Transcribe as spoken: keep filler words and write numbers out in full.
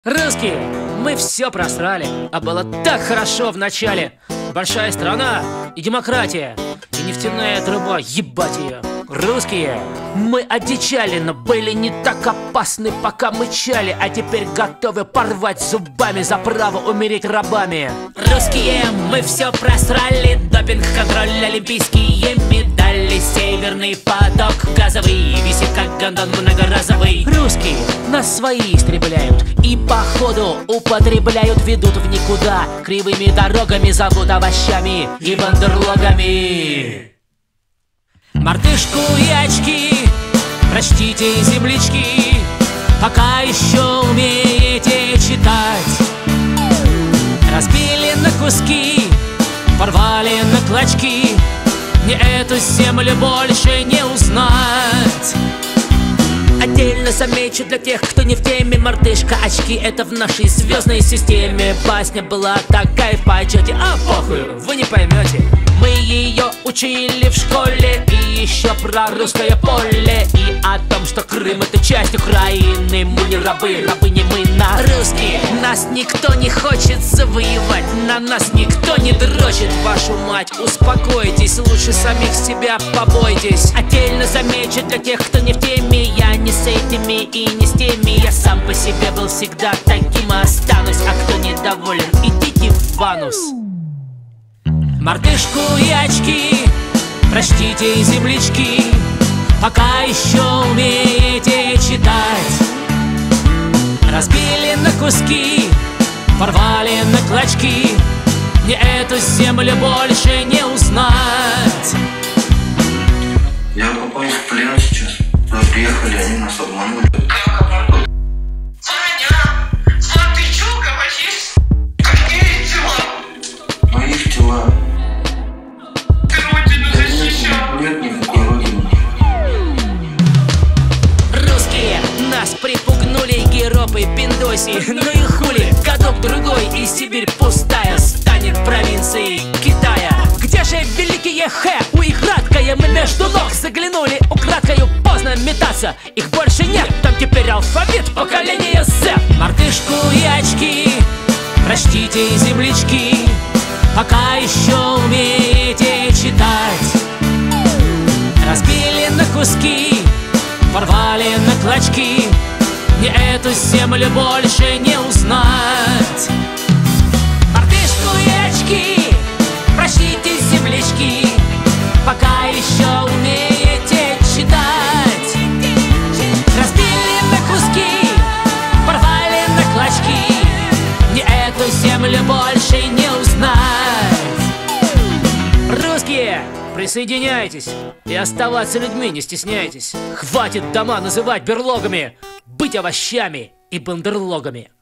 Русские, мы все просрали, а было так хорошо в начале. Большая страна и демократия, и нефтяная труба, ебать ее. Русские, мы одичали, но были не так опасны, пока мычали, а теперь готовы порвать зубами за право умереть рабами. Русские, мы все просрали, допинг, контроль, олимпийские медали, северный поток газовый висит как гондон многоразовый. Русские, нас свои истребляют и походу употребляют, ведут в никуда, кривыми дорогами зовут овощами и бандерлогами. Мартышку и очки, прочтите, землячки, пока еще умеете читать. Разбили на куски, порвали на клочки, мне эту землю больше не узнать. Отдельно замечу для тех, кто не в теме: мартышка, очки — это в нашей звездной системе. Басня была такая в почете, а похуй, вы не поймете. Мы ее учили в школе, и еще про русское поле, и о том, что Крым — это часть Украины. Мы не рабы, рабы не мы, на русские. Нас никто не хочет завоевать, на нас никто не дрочит. Вашу мать, успокойтесь, лучше самих себя побойтесь. Отдельно замечу для тех, кто не в теме: я не с этими и не с теми, я сам по себе был всегда таким и останусь. А кто недоволен, идите в анус. Мартышку и очки, прочтите, землячки, пока еще умеете читать. Разбили на куски, порвали на клочки, мне эту землю больше не узнать. Я попал в плен сейчас. Туда приехали, они нас обманули. Саня, Влад, ты чё говоришь? Какие дела? Моих дела. Ты родину защищал. Нет никакой родины. Русские, нас припугнули геропы, пиндоси. Ну и хули, годок-другой, и Сибирь пустая станет провинцией Китая. Где же великие хэ, у их краткое мы между ног заглянули, украдкою поздно метаться, их больше нет, там теперь алфавит поколения Z. Мартышку и очки, прочтите, землячки, пока еще умеете читать. Разбили на куски, порвали на клочки, мне эту землю больше не узнать. Мартышку и очки, прочтите, землячки, пока еще умеете читать. Разбили на куски, порвали на клочки, мне эту землю больше не узнать. Русские, присоединяйтесь и оставаться людьми не стесняйтесь. Хватит дома называть берлогами, быть овощами и бандерлогами.